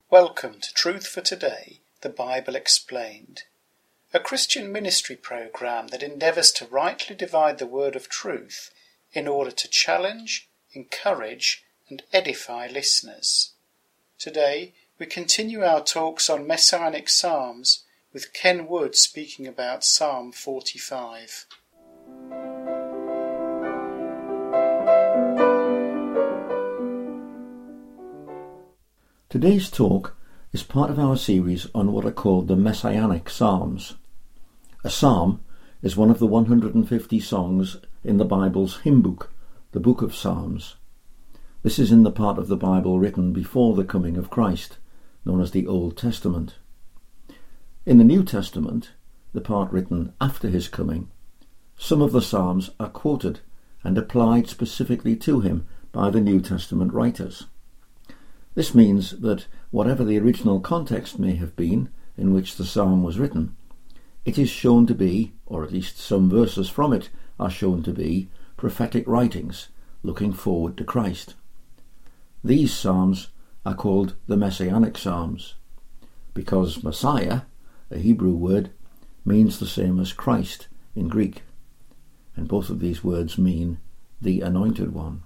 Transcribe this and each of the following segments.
Welcome to Truth for Today, the Bible Explained, a Christian ministry program that endeavours to rightly divide the word of truth in order to challenge, encourage and edify listeners. Today we continue our talks on Messianic Psalms with Ken Wood speaking about Psalm 45. Today's talk is part of our series on what are called the Messianic Psalms. A psalm is one of the 150 songs in the Bible's hymn book, the Book of Psalms. This is in the part of the Bible written before the coming of Christ, known as the Old Testament. In the New Testament, the part written after his coming, some of the Psalms are quoted and applied specifically to him by the New Testament writers. This means that whatever the original context may have been in which the psalm was written, it is shown to be, or at least some verses from it are shown to be, prophetic writings looking forward to Christ. These psalms are called the Messianic Psalms because Messiah, a Hebrew word, means the same as Christ in Greek, and both of these words mean the Anointed One.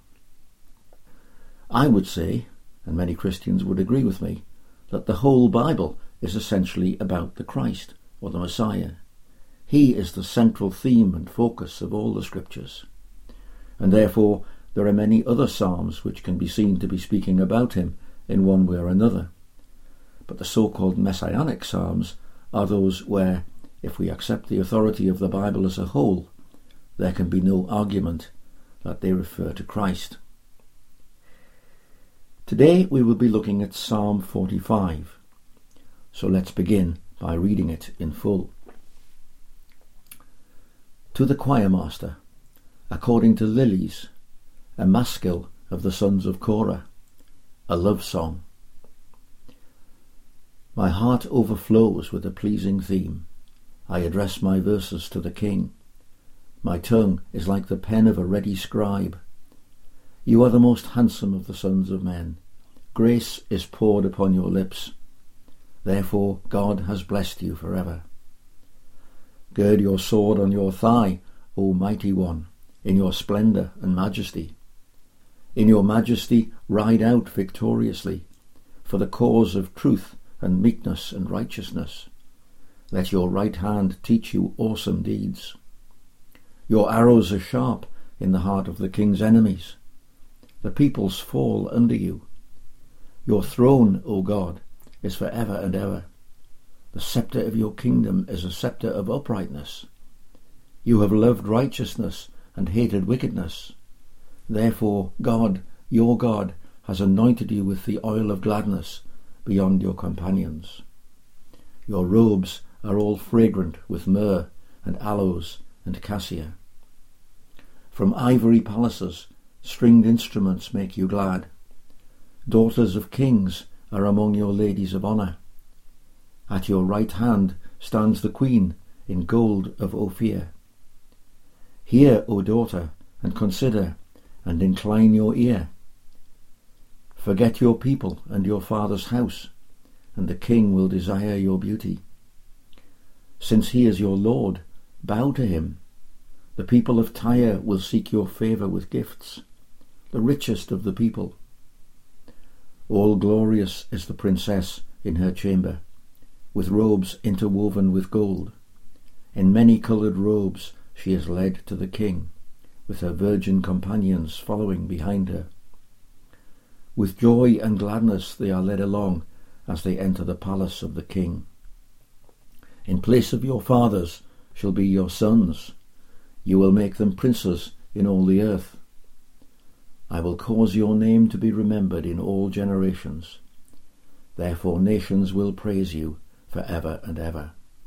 I would say, and many Christians would agree with me, that the whole Bible is essentially about the Christ, or the Messiah. He is the central theme and focus of all the Scriptures, and therefore there are many other psalms which can be seen to be speaking about him in one way or another. But the so-called Messianic Psalms are those where, if we accept the authority of the Bible as a whole, there can be no argument that they refer to Christ. Today we will be looking at Psalm 45, so let's begin by reading it in full. To the choirmaster, according to Lilies, a maskil of the sons of Korah, a love song. My heart overflows with a pleasing theme. I address my verses to the King. My tongue is like the pen of a ready scribe. You are the most handsome of the sons of men. Grace is poured upon your lips. Therefore God has blessed you forever. Gird your sword on your thigh, O mighty one, in your splendour and majesty. In your majesty ride out victoriously, for the cause of truth and meekness and righteousness. Let your right hand teach you awesome deeds. Your arrows are sharp in the heart of the king's enemies. The peoples fall under you. Your throne, O God, is for ever and ever. The sceptre of your kingdom is a sceptre of uprightness. You have loved righteousness and hated wickedness. Therefore God, your God, has anointed you with the oil of gladness beyond your companions. Your robes are all fragrant with myrrh and aloes and cassia. From ivory palaces, stringed instruments make you glad. Daughters of kings are among your ladies of honour. At your right hand stands the queen in gold of Ophir. Hear, O daughter, and consider, and incline your ear. Forget your people and your father's house, and the king will desire your beauty. Since he is your Lord, bow to him. The people of Tyre will seek your favour with gifts, the richest of the people. All glorious is the princess in her chamber, with robes interwoven with gold. In many-coloured robes she is led to the king, with her virgin companions following behind her. With joy and gladness they are led along as they enter the palace of the king. In place of your fathers shall be your sons. You will make them princes in all the earth. I will cause your name to be remembered in all generations. Therefore nations will praise you for ever and ever.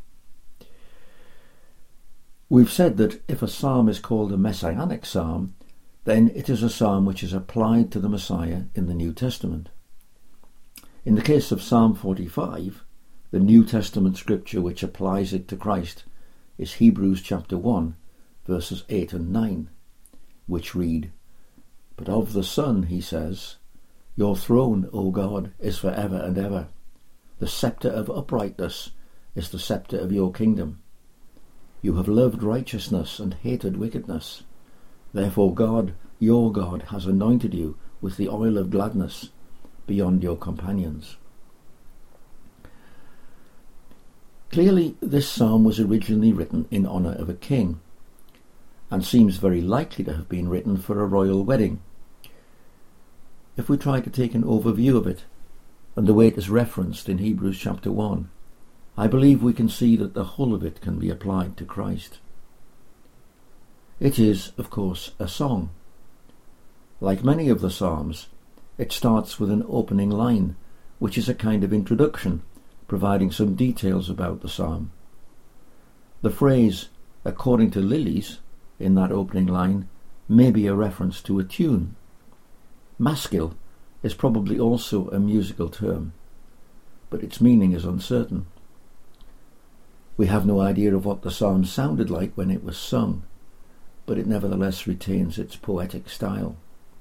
We've said that if a psalm is called a Messianic psalm, then it is a psalm which is applied to the Messiah in the New Testament. In the case of Psalm 45, the New Testament scripture which applies it to Christ is Hebrews chapter 1, verses 8 and 9, which read, But of the Son, he says, Your throne, O God, is for ever and ever. The sceptre of uprightness is the sceptre of your kingdom. You have loved righteousness and hated wickedness. Therefore God, your God, has anointed you with the oil of gladness beyond your companions. Clearly, this psalm was originally written in honour of a king, and seems very likely to have been written for a royal wedding. If we try to take an overview of it, and the way it is referenced in Hebrews chapter 1, I believe we can see that the whole of it can be applied to Christ. It is, of course, a song. Like many of the psalms, it starts with an opening line, which is a kind of introduction, providing some details about the psalm. The phrase, according to lilies, in that opening line, may be a reference to a tune. Maskil is probably also a musical term, but its meaning is uncertain. We have no idea of what the psalm sounded like when it was sung, but it nevertheless retains its poetic style.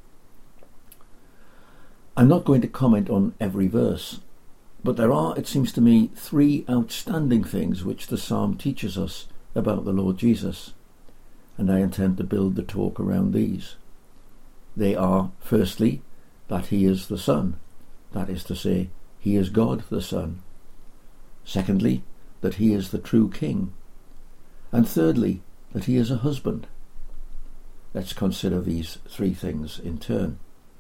I'm not going to comment on every verse, but there are, it seems to me, 3 outstanding things which the psalm teaches us about the Lord Jesus, and I intend to build the talk around these. They are, firstly, that he is the Son, that is to say, he is God the Son. Secondly, that he is the true King. And thirdly, that he is a husband. Let's consider these 3 things in turn.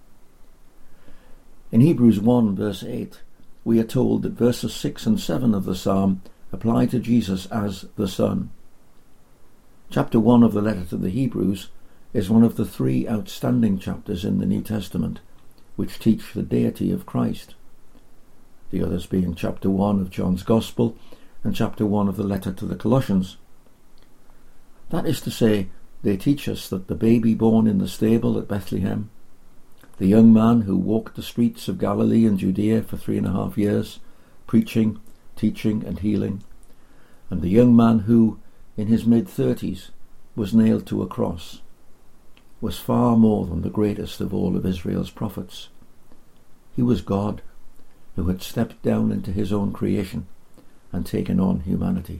In Hebrews 1 verse 8, we are told that verses 6 and 7 of the psalm apply to Jesus as the Son. Chapter 1 of the letter to the Hebrews is one of the 3 outstanding chapters in the New Testament which teach the deity of Christ, the others being chapter 1 of John's Gospel and chapter 1 of the letter to the Colossians. That is to say, they teach us that the baby born in the stable at Bethlehem, the young man who walked the streets of Galilee and Judea for 3.5 years, preaching, teaching and healing, and the young man who, in his mid-30s, was nailed to a cross, was far more than the greatest of all of Israel's prophets. He was God, who had stepped down into his own creation and taken on humanity.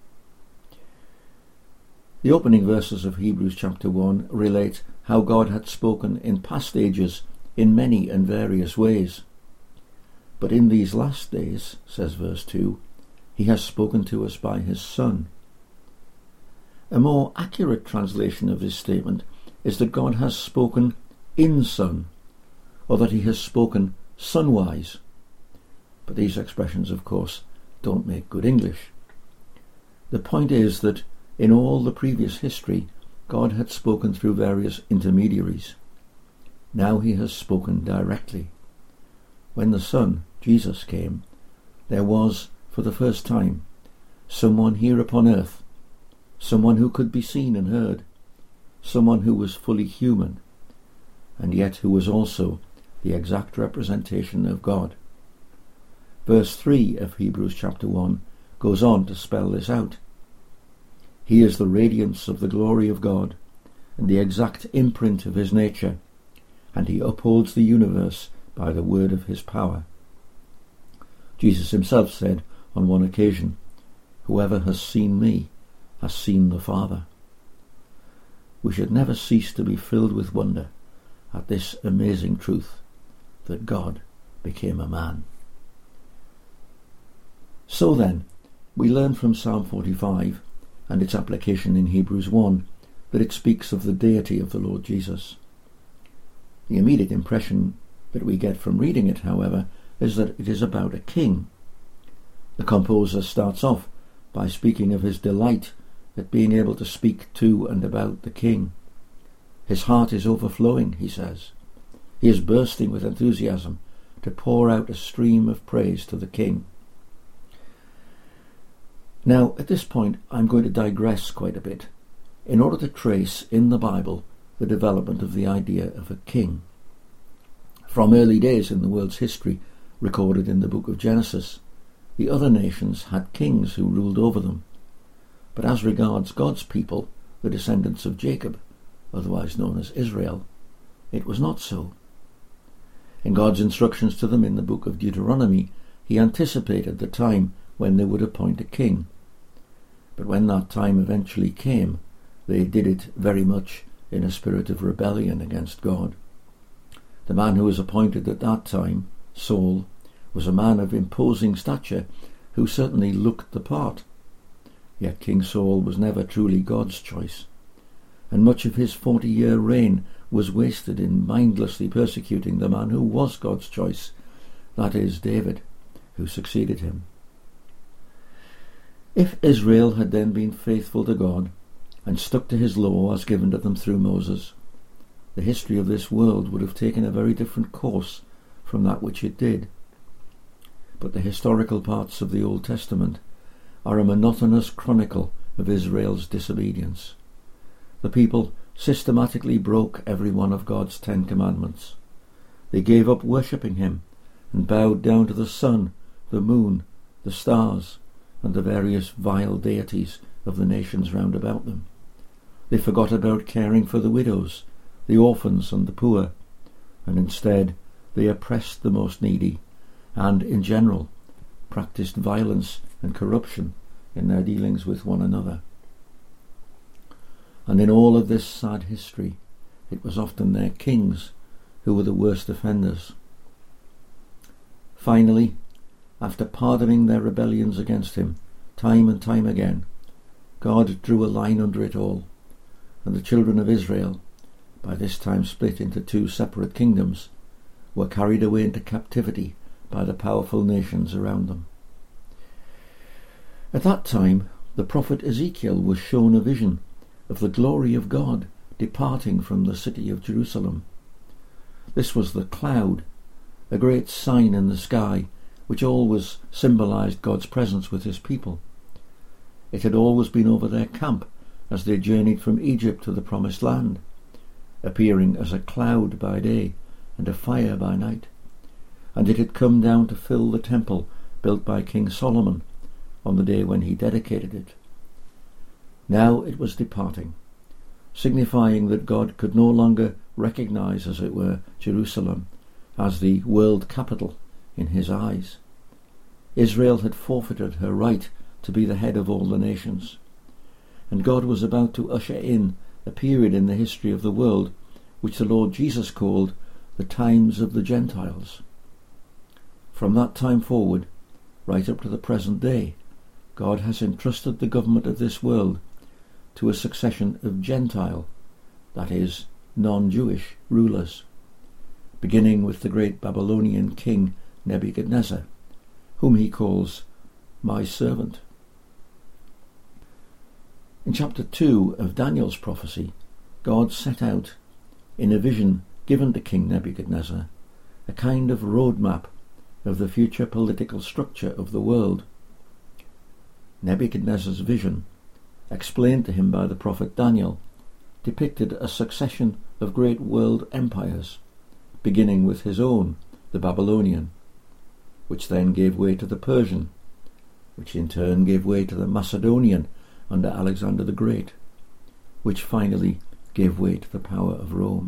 The opening verses of Hebrews chapter 1 relate how God had spoken in past ages in many and various ways. But in these last days, says verse 2, he has spoken to us by his Son. A more accurate translation of this statement is that God has spoken in Son, or that he has spoken Son-wise. But these expressions, of course, don't make good English. The point is that in all the previous history, God had spoken through various intermediaries. Now he has spoken directly. When the Son, Jesus, came, there was, for the first time, someone here upon earth, someone who could be seen and heard, someone who was fully human, and yet who was also the exact representation of God. Verse 3 of Hebrews chapter 1 goes on to spell this out. He is the radiance of the glory of God, and the exact imprint of his nature, and he upholds the universe by the word of his power. Jesus himself said on one occasion, "Whoever has seen me has seen the Father." We should never cease to be filled with wonder at this amazing truth, that God became a man. So then, we learn from Psalm 45 and its application in Hebrews 1 that it speaks of the deity of the Lord Jesus. The immediate impression that we get from reading it, however, is that it is about a king. The composer starts off by speaking of his delight at being able to speak to and about the king. His heart is overflowing, he says. He is bursting with enthusiasm to pour out a stream of praise to the king. Now, at this point, I'm going to digress quite a bit in order to trace in the Bible the development of the idea of a king. From early days in the world's history, recorded in the book of Genesis, the other nations had kings who ruled over them. But as regards God's people, the descendants of Jacob, otherwise known as Israel, it was not so. In God's instructions to them in the book of Deuteronomy, he anticipated the time when they would appoint a king. But when that time eventually came, they did it very much in a spirit of rebellion against God. The man who was appointed at that time, Saul, was a man of imposing stature who certainly looked the part. Yet King Saul was never truly God's choice, and much of his 40-year reign was wasted in mindlessly persecuting the man who was God's choice, that is, David, who succeeded him. If Israel had then been faithful to God and stuck to his law as given to them through Moses, the history of this world would have taken a very different course from that which it did. But the historical parts of the Old Testament are a monotonous chronicle of Israel's disobedience. The people systematically broke every one of God's 10 commandments. They gave up worshipping him and bowed down to the sun, the moon, the stars, and the various vile deities of the nations round about them. They forgot about caring for the widows, the orphans and the poor, and instead they oppressed the most needy and, in general, practiced violence and corruption in their dealings with one another. And in all of this sad history, it was often their kings who were the worst offenders. Finally, after pardoning their rebellions against him time and time again, God drew a line under it all, and the children of Israel, by this time split into 2 separate kingdoms, were carried away into captivity by the powerful nations around them. At that time, the prophet Ezekiel was shown a vision of the glory of God departing from the city of Jerusalem. This was the cloud, a great sign in the sky, which always symbolized God's presence with his people. It had always been over their camp as they journeyed from Egypt to the promised land, appearing as a cloud by day and a fire by night, and it had come down to fill the temple built by King Solomon on the day when he dedicated it. Now it was departing, signifying that God could no longer recognize, as it were, Jerusalem as the world capital in his eyes. Israel had forfeited her right to be the head of all the nations, and God was about to usher in a period in the history of the world which the Lord Jesus called the times of the Gentiles. From that time forward, right up to the present day, God has entrusted the government of this world to a succession of Gentile, that is, non-Jewish rulers, beginning with the great Babylonian king Nebuchadnezzar, whom he calls my servant. In chapter 2 of Daniel's prophecy, God set out, in a vision given to King Nebuchadnezzar, a kind of roadmap of the future political structure of the world. Nebuchadnezzar's vision, explained to him by the prophet Daniel, depicted a succession of great world empires, beginning with his own, the Babylonian, which then gave way to the Persian, which in turn gave way to the Macedonian under Alexander the Great, which finally gave way to the power of Rome.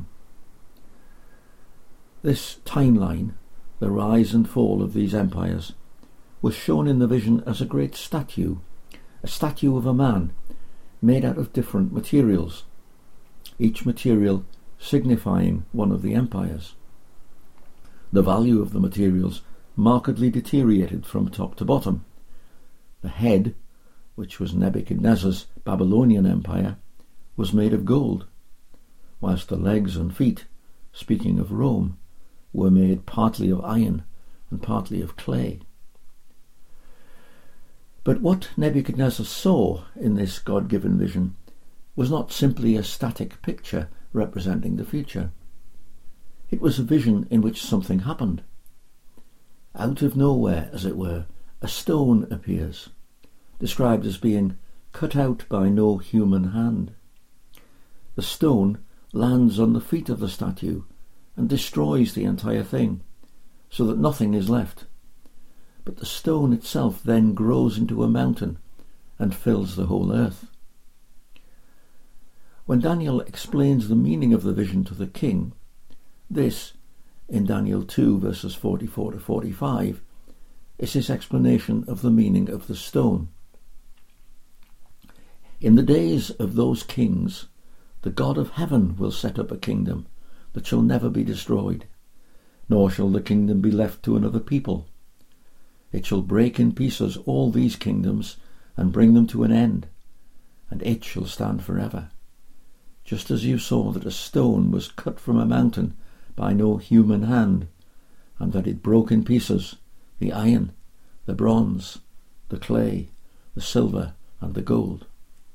This timeline, the rise and fall of these empires, was shown in the vision as a great statue, a statue of a man made out of different materials, each material signifying one of the empires. The value of the materials markedly deteriorated from top to bottom. The head, which was Nebuchadnezzar's Babylonian empire, was made of gold, whilst the legs and feet, speaking of Rome, were made partly of iron and partly of clay. But what Nebuchadnezzar saw in this God-given vision was not simply a static picture representing the future. It was a vision in which something happened. Out of nowhere, as it were, a stone appears, described as being cut out by no human hand. The stone lands on the feet of the statue and destroys the entire thing, so that nothing is left. But the stone itself then grows into a mountain and fills the whole earth. When Daniel explains the meaning of the vision to the king, this, in Daniel 2 verses 44 to 45, is his explanation of the meaning of the stone. In the days of those kings, the God of heaven will set up a kingdom that shall never be destroyed, nor shall the kingdom be left to another people. It shall break in pieces all these kingdoms and bring them to an end, and it shall stand forever. Just as you saw that a stone was cut from a mountain by no human hand, and that it broke in pieces the iron, the bronze, the clay, the silver, and the gold.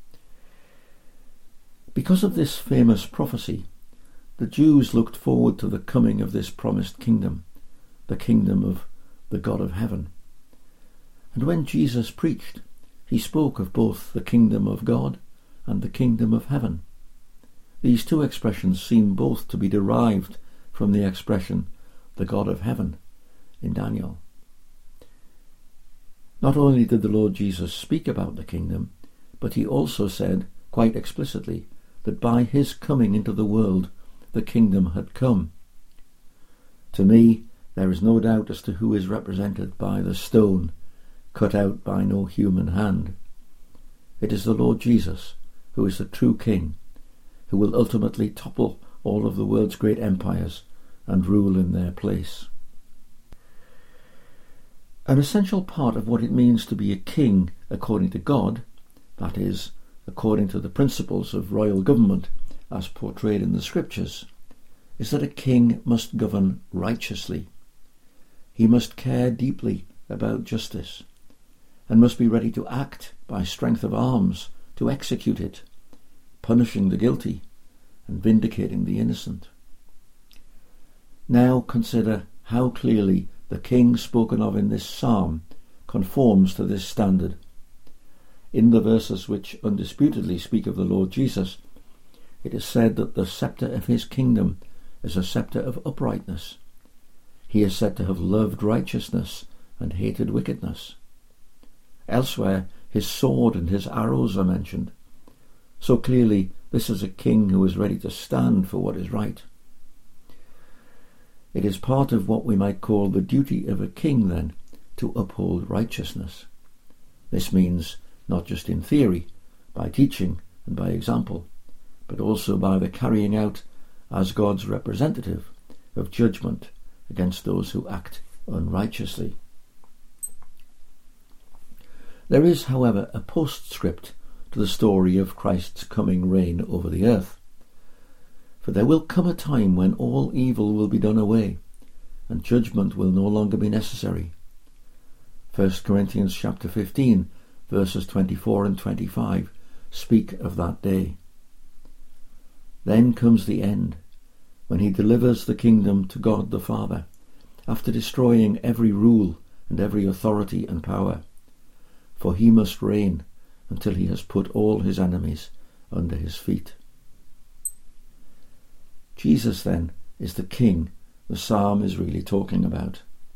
Because of this famous prophecy, the Jews looked forward to the coming of this promised kingdom, the kingdom of the God of heaven. And when Jesus preached, he spoke of both the kingdom of God and the kingdom of heaven. These two expressions seem both to be derived from the expression, the God of heaven, in Daniel. Not only did the Lord Jesus speak about the kingdom, but he also said, quite explicitly, that by his coming into the world, the kingdom had come. To me, there is no doubt as to who is represented by the stone, cut out by no human hand. It is the Lord Jesus, who is the true King, who will ultimately topple all of the world's great empires and rule in their place. An essential part of what it means to be a king according to God, that is, according to the principles of royal government as portrayed in the scriptures, is that a king must govern righteously. He must care deeply about justice, and must be ready to act by strength of arms to execute it, punishing the guilty and vindicating the innocent. Now consider how clearly the king spoken of in this psalm conforms to this standard. In the verses which undisputedly speak of the Lord Jesus, it is said that the sceptre of his kingdom is a sceptre of uprightness. He is said to have loved righteousness and hated wickedness. Elsewhere, his sword and his arrows are mentioned. So clearly, this is a king who is ready to stand for what is right. It is part of what we might call the duty of a king, then, to uphold righteousness. This means not just in theory, by teaching and by example, but also by the carrying out, as God's representative, of judgment against those who act unrighteously. There is, however, a postscript to the story of Christ's coming reign over the earth. For there will come a time when all evil will be done away, and judgment will no longer be necessary. 1 Corinthians chapter 15, verses 24 and 25 speak of that day. Then comes the end, when he delivers the kingdom to God the Father, after destroying every rule and every authority and power. For he must reign until he has put all his enemies under his feet. Jesus, then, is the king the psalm is really talking about.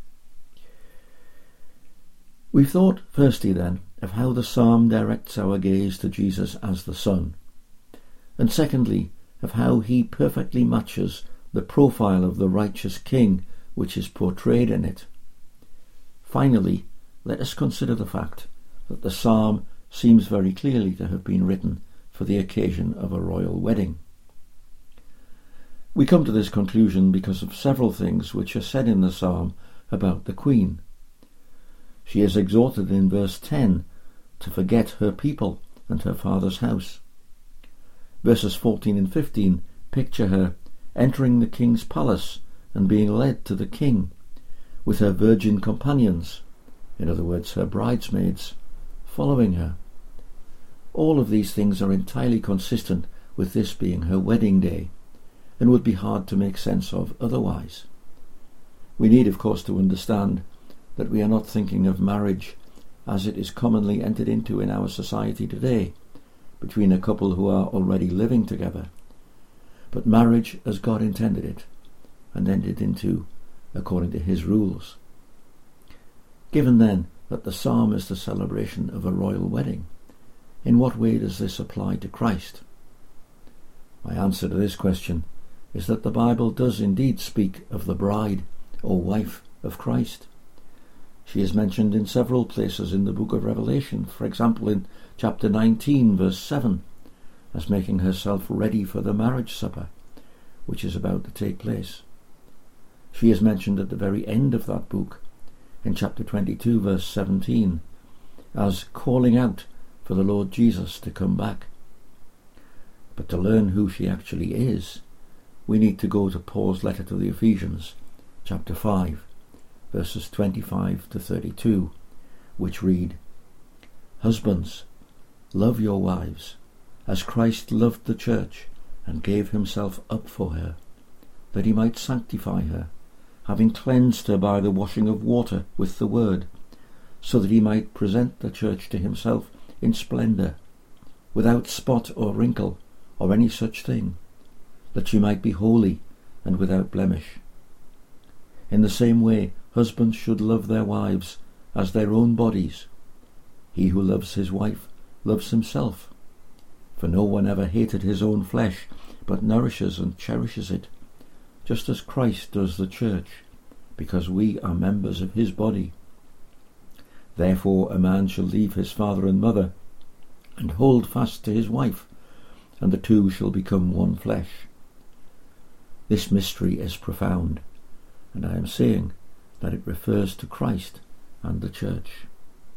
We've thought, firstly then, of how the psalm directs our gaze to Jesus as the Son, and secondly, of how he perfectly matches the profile of the righteous king which is portrayed in it. Finally, let us consider the fact that the psalm seems very clearly to have been written for the occasion of a royal wedding. We come to this conclusion because of several things which are said in the psalm about the queen. She is exhorted in verse 10 to forget her people and her father's house. Verses 14 and 15 picture her entering the king's palace and being led to the king, with her virgin companions, in other words her bridesmaids, following her. All of these things are entirely consistent with this being her wedding day, and would be hard to make sense of otherwise. We need, of course, to understand that we are not thinking of marriage as it is commonly entered into in our society today, between a couple who are already living together, but marriage as God intended it, and entered into according to his rules. Given then that the psalm is the celebration of a royal wedding, in what way does this apply to Christ? My answer to this question is that the Bible does indeed speak of the bride or wife of Christ. She is mentioned in several places in the book of Revelation, for example in chapter 19 verse 7, as making herself ready for the marriage supper, which is about to take place. She is mentioned at the very end of that book, in chapter 22 verse 17, as calling out for the Lord Jesus to come back. But to learn who she actually is, we need to go to Paul's letter to the Ephesians, chapter 5, verses 25 to 32, which read, "Husbands, love your wives, as Christ loved the church and gave himself up for her, that he might sanctify her, having cleansed her by the washing of water with the word, so that he might present the church to himself in splendour, without spot or wrinkle or any such thing, that she might be holy and without blemish. In the same way, husbands should love their wives as their own bodies. He who loves his wife loves himself. For no one ever hated his own flesh, but nourishes and cherishes it, just as Christ does the church, because we are members of his body. Therefore a man shall leave his father and mother, and hold fast to his wife, and the two shall become one flesh. This mystery is profound, and I am saying that it refers to Christ and the church.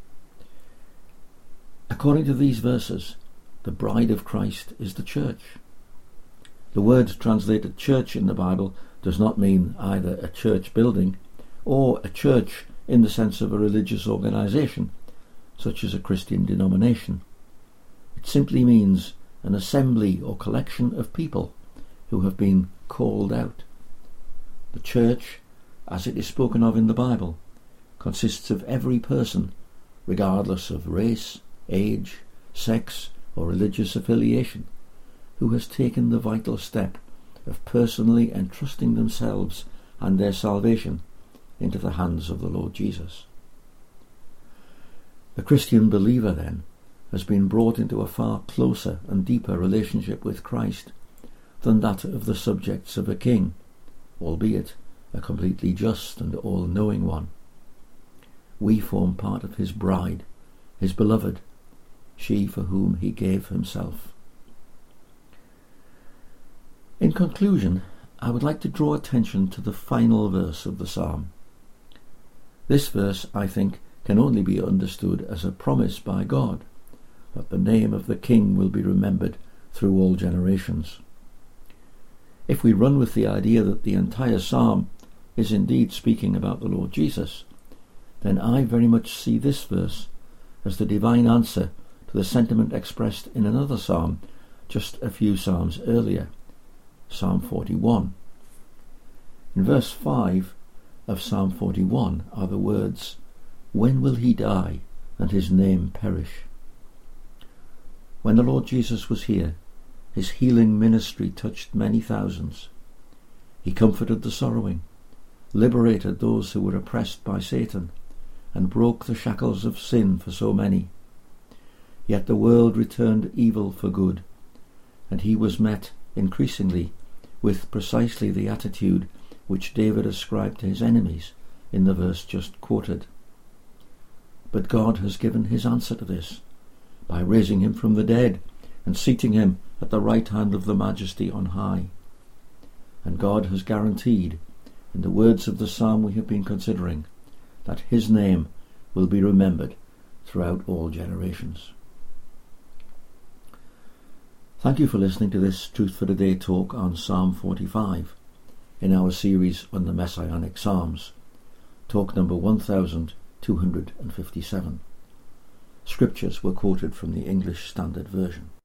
According to these verses, the bride of Christ is the church. The word translated church in the Bible does not mean either a church building or a church in the sense of a religious organisation, such as a Christian denomination. It simply means an assembly or collection of people who have been called out. The church, as it is spoken of in the Bible, consists of every person, regardless of race, age, sex, or religious affiliation, who has taken the vital step of personally entrusting themselves and their salvation into the hands of the Lord Jesus. The Christian believer, then, has been brought into a far closer and deeper relationship with Christ than that of the subjects of a king, albeit a completely just and all-knowing one. We form part of his bride, his beloved, she for whom he gave himself. In conclusion, I would like to draw attention to the final verse of the psalm. This verse, I think, can only be understood as a promise by God that the name of the King will be remembered through all generations. If we run with the idea that the entire psalm is indeed speaking about the Lord Jesus, then I very much see this verse as the divine answer to the sentiment expressed in another psalm just a few psalms earlier, Psalm 41. In verse 5 of Psalm 41 are the words, "When will he die and his name perish?" When the Lord Jesus was here, his healing ministry touched many thousands. He comforted the sorrowing, liberated those who were oppressed by Satan, and broke the shackles of sin for so many. Yet the world returned evil for good, and he was met increasingly with precisely the attitude which David ascribed to his enemies in the verse just quoted. But God has given his answer to this by raising him from the dead and seating him at the right hand of the Majesty on high. And God has guaranteed, in the words of the psalm we have been considering, that his name will be remembered throughout all generations. Thank you for listening to this Truth for Today talk on Psalm 45 in our series on the Messianic Psalms, talk number 1257. Scriptures were quoted from the English Standard Version.